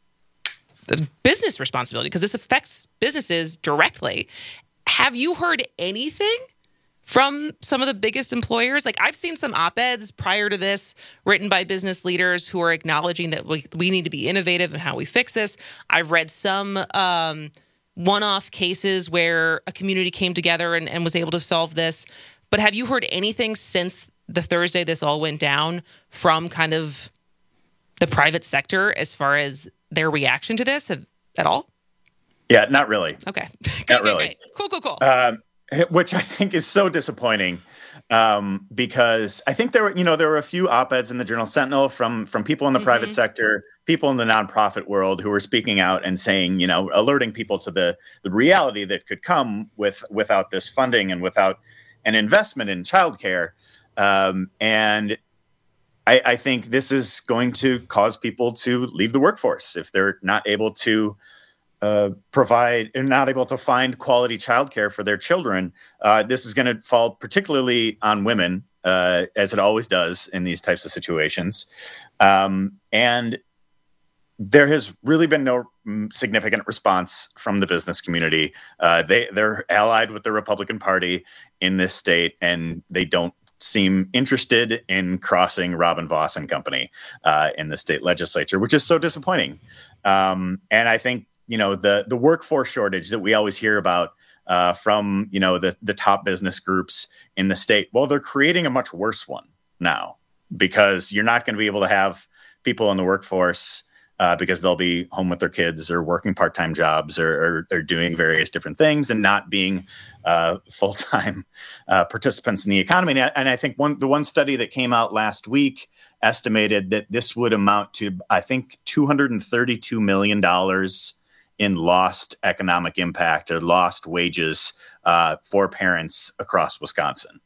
business responsibility, because this affects businesses directly. Have you heard anything from some of the biggest employers? Like, I've seen some op-eds prior to this written by business leaders who are acknowledging that we need to be innovative in how we fix this. I've read some one-off cases where a community came together and was able to solve this. But have you heard anything since the Thursday this all went down from kind of the private sector as far as their reaction to this at all? Yeah, not really. Okay. Not really. Cool. Which I think is so disappointing, because I think there were a few op-eds in the Journal Sentinel from people in the private sector, people in the nonprofit world who were speaking out and saying, alerting people to the reality that could come without this funding and without an investment in childcare. And I think this is going to cause people to leave the workforce if they're not able to not able to find quality childcare for their children. This is going to fall particularly on women, as it always does in these types of situations. And there has really been no significant response from the business community. They're allied with the Republican Party in this state, and they don't seem interested in crossing Robin Vos and company in the state legislature, which is so disappointing. And I think, the workforce shortage that we always hear about from, the top business groups in the state, well, they're creating a much worse one now, because you're not going to be able to have people in the workforce because they'll be home with their kids or working part-time jobs or doing various different things and not being full-time participants in the economy. And I think the one study that came out last week estimated that this would amount to, I think, $232 million in lost economic impact or lost wages for parents across Wisconsin.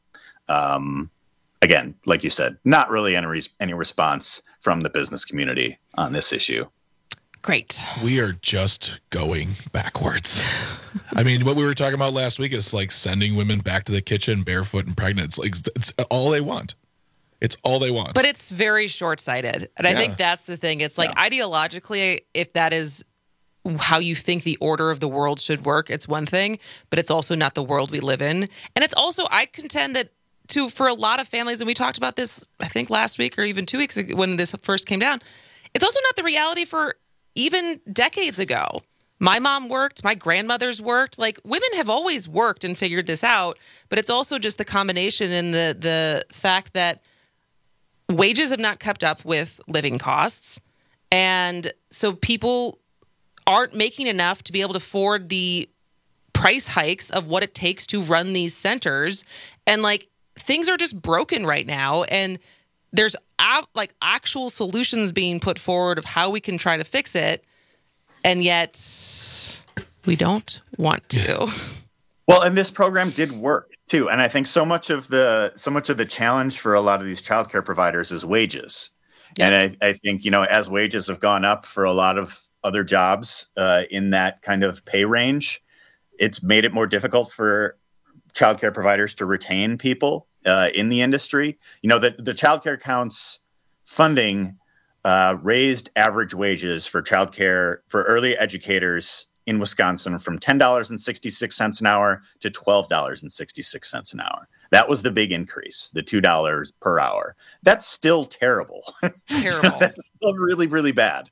Again, like you said, not really any response from the business community on this issue. Great. We are just going backwards. I mean, what we were talking about last week is like sending women back to the kitchen barefoot and pregnant. It's all they want. It's all they want. But it's very short-sighted. And I think that's the thing. It's like ideologically, if that is how you think the order of the world should work, it's one thing, but it's also not the world we live in. And it's also, I contend that for a lot of families, and we talked about this, I think last week or even 2 weeks ago when this first came down, it's also not the reality for even decades ago. My mom worked, my grandmothers worked, like women have always worked and figured this out, but it's also just the combination and the fact that wages have not kept up with living costs. And so people aren't making enough to be able to afford the price hikes of what it takes to run these centers. And like things are just broken right now. And there's actual solutions being put forward of how we can try to fix it. And yet we don't want to. Well, and this program did work too. And I think so much of the challenge for a lot of these childcare providers is wages. Yeah. And I think, as wages have gone up for a lot of other jobs in that kind of pay range, it's made it more difficult for childcare providers to retain people in the industry. The childcare counts funding raised average wages for childcare for early educators in Wisconsin from $10.66 an hour to $12.66 an hour. That was the big increase, the $2 per hour. That's still terrible. Terrible. That's still really, really bad.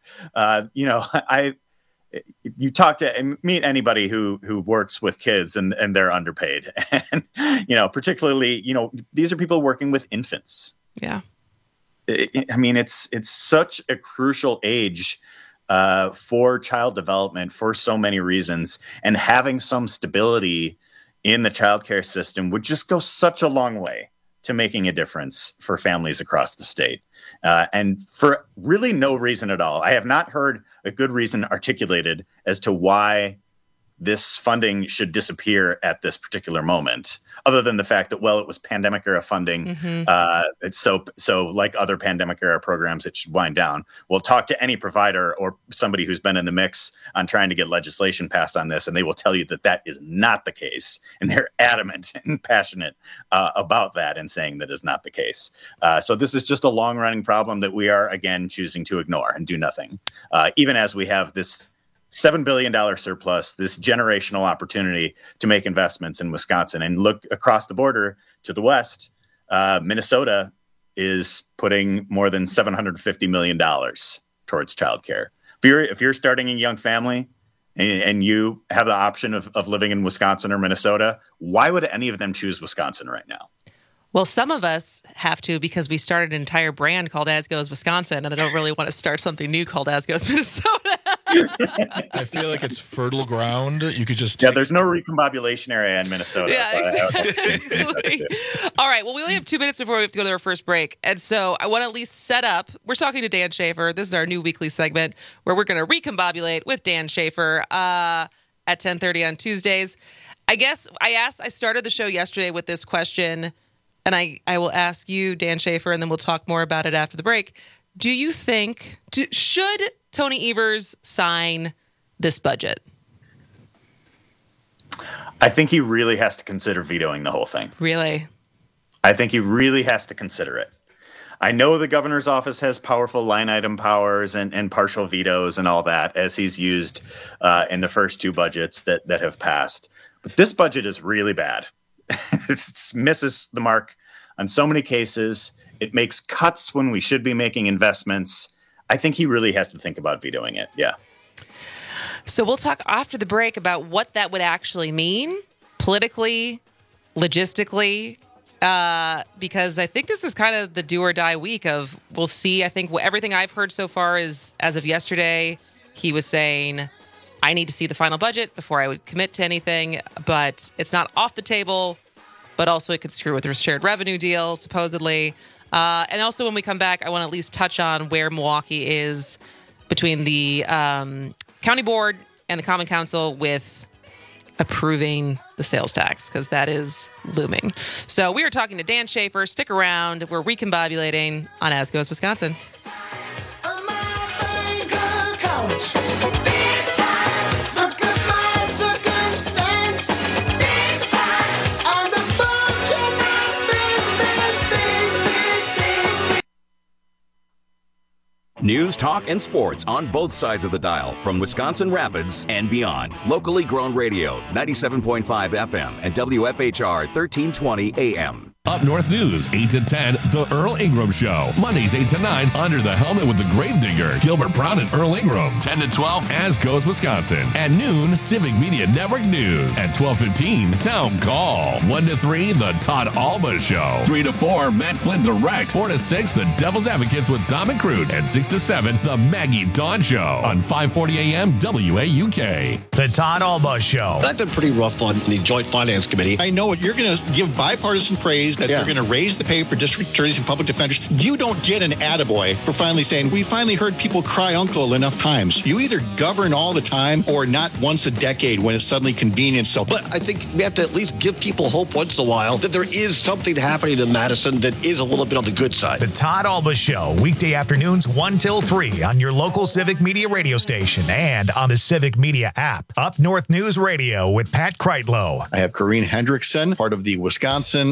You talk to and meet anybody who works with kids and they're underpaid. And, particularly, these are people working with infants. Yeah. It's such a crucial age for child development for so many reasons, and having some stability in the childcare system would just go such a long way to making a difference for families across the state. And for really no reason at all. I have not heard a good reason articulated as to why this funding should disappear at this particular moment, other than the fact that, it was pandemic era funding. So like other pandemic era programs, it should wind down. We'll talk to any provider or somebody who's been in the mix on trying to get legislation passed on this, and they will tell you that that is not the case. And they're adamant and passionate about that and saying that is not the case. So this is just a long running problem that we are, again, choosing to ignore and do nothing, even as we have this $7 billion surplus, this generational opportunity to make investments in Wisconsin. And look across the border to the west, Minnesota is putting more than $750 million towards childcare. If you're starting a young family and you have the option of living in Wisconsin or Minnesota, why would any of them choose Wisconsin right now? Well, some of us have to because we started an entire brand called As Goes Wisconsin, and I don't really want to start something new called As Goes Minnesota. I feel like it's fertile ground. You could just there's no recombobulation area in Minnesota. Yeah, exactly. All right. Well, we only have 2 minutes before we have to go to our first break, and so I want to at least set up. We're talking to Dan Schaefer. This is our new weekly segment where we're going to recombobulate with Dan Schaefer at 10:30 on Tuesdays. I guess I started the show yesterday with this question. And I will ask you, Dan Schaefer, and then we'll talk more about it after the break. Do you think, should Tony Evers sign this budget? I think he really has to consider vetoing the whole thing. Really? I think he really has to consider it. I know the governor's office has powerful line item powers and partial vetoes and all that, as he's used in the first two budgets that have passed. But this budget is really bad. It misses the mark on so many cases. It makes cuts when we should be making investments. I think he really has to think about vetoing it. Yeah. So we'll talk after the break about what that would actually mean politically, logistically, because I think this is kind of the do or die week of we'll see. I think everything I've heard so far is as of yesterday, he was saying, I need to see the final budget before I would commit to anything, but it's not off the table, but also it could screw with the shared revenue deal, supposedly. And also when we come back, I want to at least touch on where Milwaukee is between the county board and the common council with approving the sales tax, because that is looming. So we are talking to Dan Schaefer. Stick around. We're recombobulating on As Goes Wisconsin. News, talk, and sports on both sides of the dial from Wisconsin Rapids and beyond. Locally grown radio, 97.5 FM and WFHR 1320 AM. Up North News, 8 to 10, The Earl Ingram Show. Mondays, 8 to 9, Under the Helmet with the Gravedigger, Gilbert Brown and Earl Ingram. 10 to 12, As Goes Wisconsin. At noon, Civic Media Network News. At 12:15, Town Call. 1 to 3, The Todd Alba Show. 3 to 4, Matt Flynn Direct. 4 to 6, The Devil's Advocates with Dom and Crute. And 6 to 7, The Maggie Dawn Show. On 540 AM WAUK. The Todd Alba Show. I've been pretty rough on the Joint Finance Committee. I know you're going to give bipartisan praise that they're going to raise the pay for district attorneys and public defenders. You don't get an attaboy for finally saying, we finally heard people cry uncle enough times. You either govern all the time or not once a decade when it's suddenly convenient. So, but I think we have to at least give people hope once in a while that there is something happening in Madison that is a little bit on the good side. The Todd Alba Show, weekday afternoons 1 till 3 on your local Civic Media radio station and on the Civic Media app. Up North News Radio with Pat Kreitlow. I have Corrine Hendrickson, part of the Wisconsin Early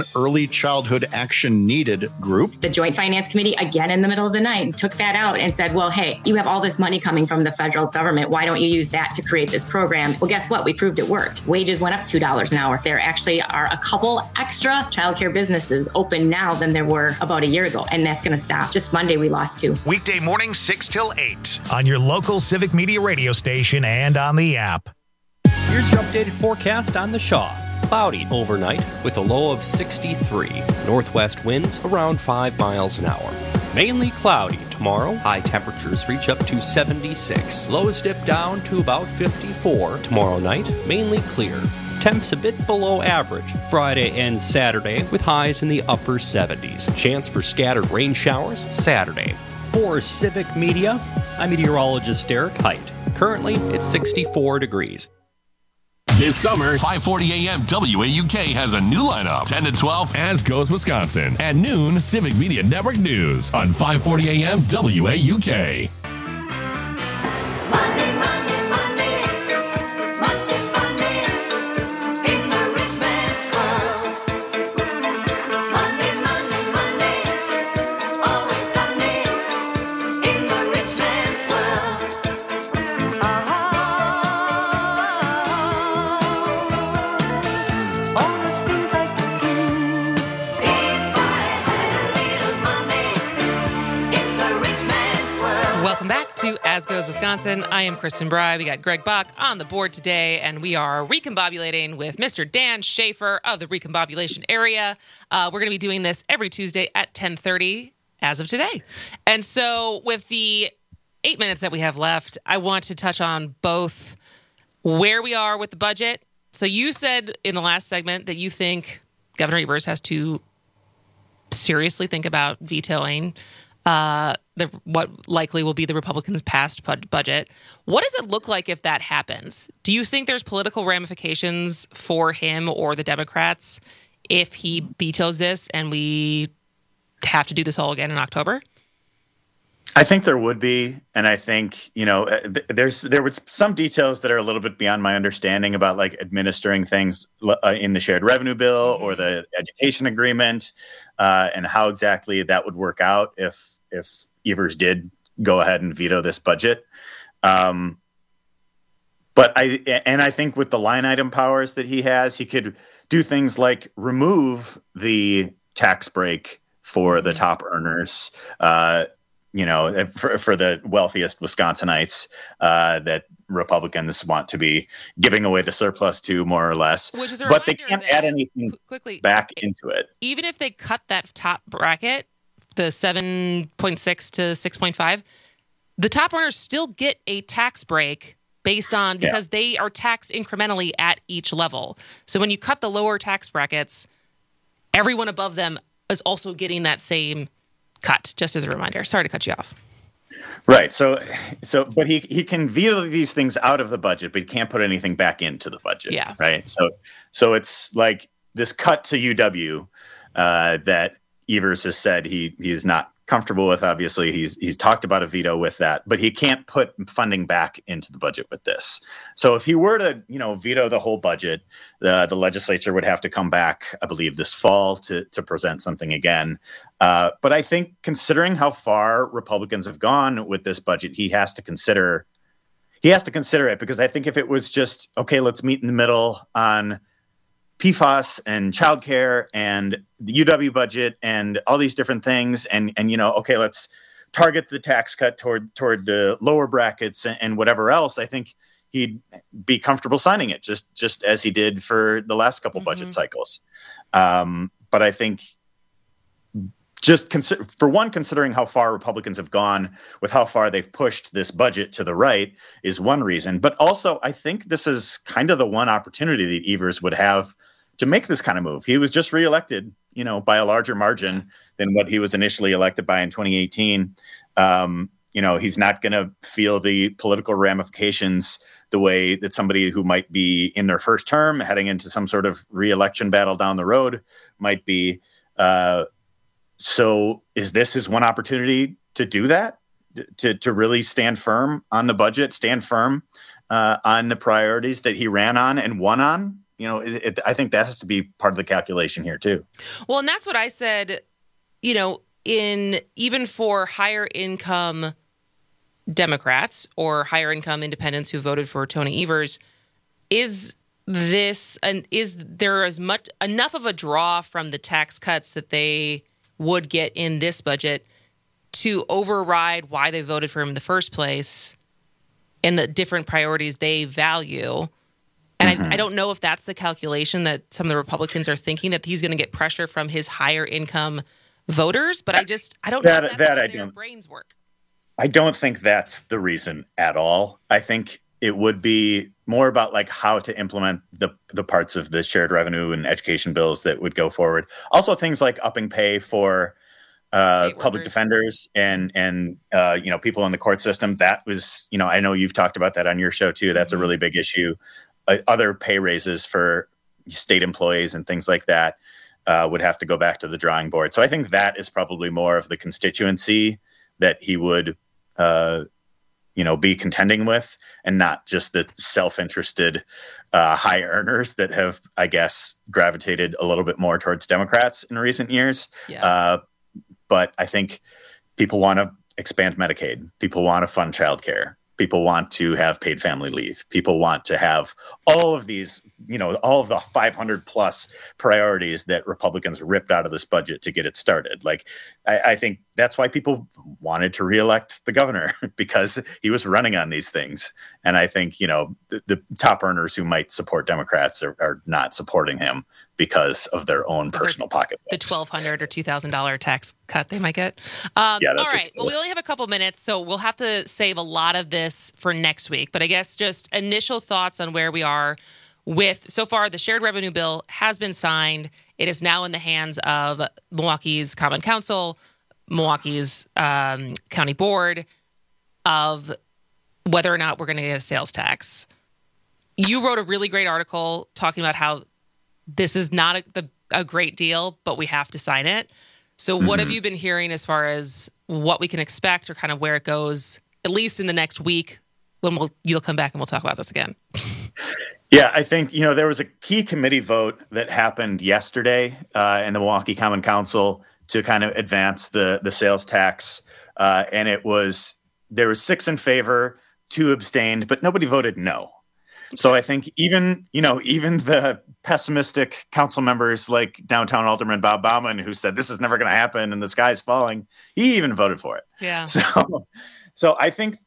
Early Childhood Action Needed group. The Joint Finance Committee, again in the middle of the night, took that out and said, well, hey, you have all this money coming from the federal government. Why don't you use that to create this program? Well, guess what? We proved it worked. Wages went up $2 an hour. There actually are a couple extra childcare businesses open now than there were about a year ago, and that's going to stop. Just Monday, we lost 2. Weekday mornings 6 till 8 on your local Civic Media radio station and on the app. Here's your updated forecast on the Shaw. Cloudy overnight with a low of 63. Northwest winds around 5 miles an hour. Mainly cloudy tomorrow. High temperatures reach up to 76. Lows dip down to about 54. Tomorrow night, mainly clear. Temps a bit below average Friday and Saturday with highs in the upper 70s. Chance for scattered rain showers Saturday. For Civic Media, I'm meteorologist Derek Height. Currently, it's 64 degrees. This summer, 5:40 a.m. WAUK has a new lineup. 10 to 12, As Goes Wisconsin. At noon, Civic Media Network News on 5:40 a.m. WAUK. As Goes Wisconsin. I am Kristen Bry. We got Greg Bach on the board today, and we are recombobulating with Mr. Dan Schaefer of the Recombobulation Area. We're going to be doing this every Tuesday at 10:30 as of today. And so with the 8 minutes that we have left, I want to touch on both where we are with the budget. So you said in the last segment that you think Governor Evers has to seriously think about vetoing what likely will be the Republicans' passed budget. What does it look like if that happens? Do you think there's political ramifications for him or the Democrats if he vetoes this and we have to do this all again in October? I think there would be, and I think there was some details that are a little bit beyond my understanding about like administering things in the shared revenue bill or the education agreement, and how exactly that would work out if Evers did go ahead and veto this budget. But I think with the line item powers that he has, he could do things like remove the tax break for the top earners, for the wealthiest Wisconsinites that Republicans want to be giving away the surplus to, more or less. But they can't add anything back into it. Even if they cut that top bracket, the 7.6 to 6.5, the top earners still get a tax break because they are taxed incrementally at each level. So when you cut the lower tax brackets, everyone above them is also getting that same cut, just as a reminder. Sorry to cut you off. Right. But he can veto these things out of the budget, but he can't put anything back into the budget. Yeah. Right. So it's like this cut to UW that Evers has said he is not comfortable with. Obviously, he's talked about a veto with that, but he can't put funding back into the budget with this. So if he were to, veto the whole budget, the legislature would have to come back, I believe, this fall to present something again. But I think considering how far Republicans have gone with this budget, he has to consider it, because I think if it was just, okay, let's meet in the middle on PFAS and childcare and the UW budget and all these different things, and okay, let's target the tax cut toward the lower brackets and whatever else, I think he'd be comfortable signing it, just as he did for the last couple budget cycles. But I think considering how far Republicans have gone with how far they've pushed this budget to the right is one reason. But also, I think this is kind of the one opportunity that Evers would have to make this kind of move. He was just reelected, by a larger margin than what he was initially elected by in 2018. He's not going to feel the political ramifications the way that somebody who might be in their first term heading into some sort of reelection battle down the road might be. So is this his one opportunity to do that, to really stand firm on the budget, stand firm on the priorities that he ran on and won on I think that has to be part of the calculation here too. Well, and that's what I said, even for higher income Democrats or higher income independents who voted for Tony Evers, is there enough of a draw from the tax cuts that they would get in this budget to override why they voted for him in the first place and the different priorities they value? And I don't know if that's the calculation that some of the Republicans are thinking, that he's going to get pressure from his higher income voters. But I don't know if that's how their brains work. I don't think that's the reason at all. I think it would be more about like how to implement the parts of the shared revenue and education bills that would go forward. Also things like upping pay for public defenders and people in the court system. That was, I know you've talked about that on your show too. That's a really big issue. Other pay raises for state employees and things like that would have to go back to the drawing board. So I think that is probably more of the constituency that he would be contending with, and not just the self-interested high earners that have, I guess, gravitated a little bit more towards Democrats in recent years. Yeah. But I think people want to expand Medicaid. People want to fund childcare. People want to have paid family leave. People want to have all of these, all of the 500 plus priorities that Republicans ripped out of this budget to get it started. Like, I think that's why people wanted to reelect the governor, because he was running on these things. And I think, the top earners who might support Democrats are not supporting him because of their own personal pocketbooks. The $1,200 or $2,000 tax cut they might get. All right. Well, we only have a couple minutes, so we'll have to save a lot of this for next week. But I guess just initial thoughts on where we are with, so far, the shared revenue bill has been signed. It is now in the hands of Milwaukee's Common Council, Milwaukee's County Board, of whether or not we're going to get a sales tax. You wrote a really great article talking about how this is not a great deal, but we have to sign it. So what have you been hearing as far as what we can expect, or kind of where it goes, at least in the next week, when you'll come back and we'll talk about this again? Yeah, I think, there was a key committee vote that happened yesterday in the Milwaukee Common Council to kind of advance the sales tax. And there was 6 in favor, 2 abstained, but nobody voted no. So I think even the pessimistic council members like downtown Alderman Bob Bauman, who said this is never going to happen and the sky's falling, he even voted for it. Yeah. So I think,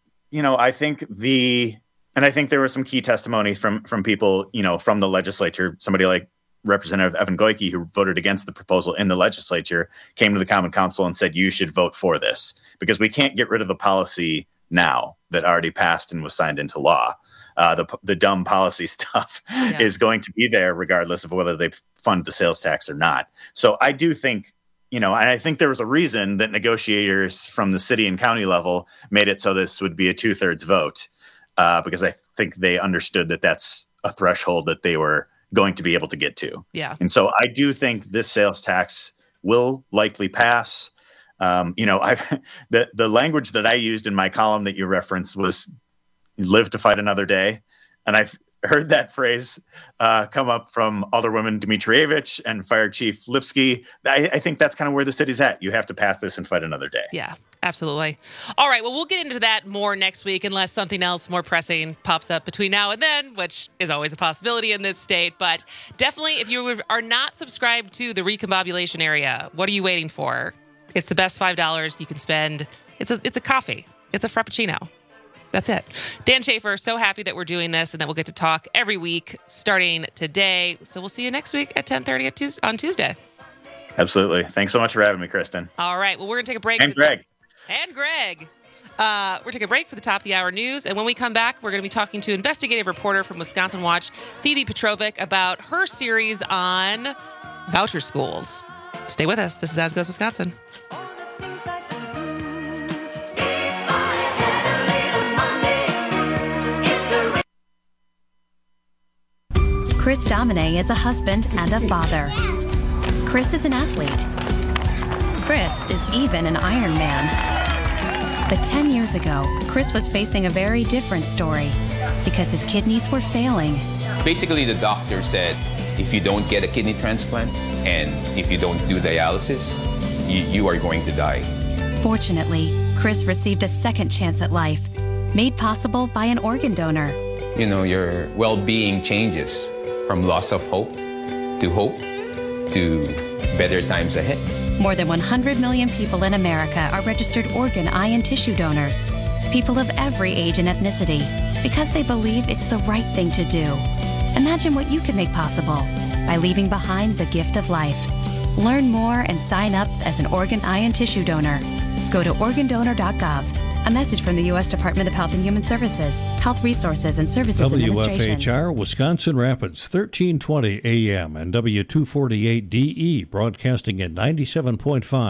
I think there was some key testimony from people, from the legislature. Somebody like Representative Evan Goyke, who voted against the proposal in the legislature, came to the Common Council and said, you should vote for this, because we can't get rid of the policy now that already passed and was signed into law. The dumb policy stuff is going to be there regardless of whether they fund the sales tax or not. So I do think, and I think there was a reason that negotiators from the city and county level made it so this would be a 2/3 vote, because I think they understood that that's a threshold that they were going to be able to get to. Yeah. And so I do think this sales tax will likely pass. The language that I used in my column that you referenced was live to fight another day. And I've heard that phrase come up from Alderwoman Dmitrievich and Fire Chief Lipsky. I think that's kind of where the city's at. You have to pass this and fight another day. Yeah, absolutely. All right. Well, we'll get into that more next week, unless something else more pressing pops up between now and then, which is always a possibility in this state. But definitely, if you are not subscribed to the Recombobulation Area, what are you waiting for? It's the best $5 you can spend. It's a coffee. It's a Frappuccino. That's it. Dan Schaefer, so happy that we're doing this and that we'll get to talk every week starting today. So we'll see you next week at 10:30 on Tuesday. Absolutely. Thanks so much for having me, Kristen. All right. Well, we're going to take a break. And Greg. We're taking a break for the top of the hour news. And when we come back, we're going to be talking to investigative reporter from Wisconsin Watch, Phoebe Petrovic, about her series on voucher schools. Stay with us. This is As Goes Wisconsin. Chris Domine is a husband and a father. Chris is an athlete. Chris is even an Ironman. But 10 years ago, Chris was facing a very different story because his kidneys were failing Basically, the doctor said, if you don't get a kidney transplant and if you don't do dialysis, you are going to die. Fortunately, Chris received a second chance at life, made possible by an organ donor. You know, your well-being changes from loss of hope to better times ahead. More than 100 million people in America are registered organ, eye, and tissue donors. People of every age and ethnicity, because they believe it's the right thing to do. Imagine what you can make possible by leaving behind the gift of life. Learn more and sign up as an organ, eye, and tissue donor. Go to organdonor.gov. A message from the U.S. Department of Health and Human Services, Health Resources and Services Administration. WFHR, Wisconsin Rapids, 1320 AM and W248DE, broadcasting at 97.5.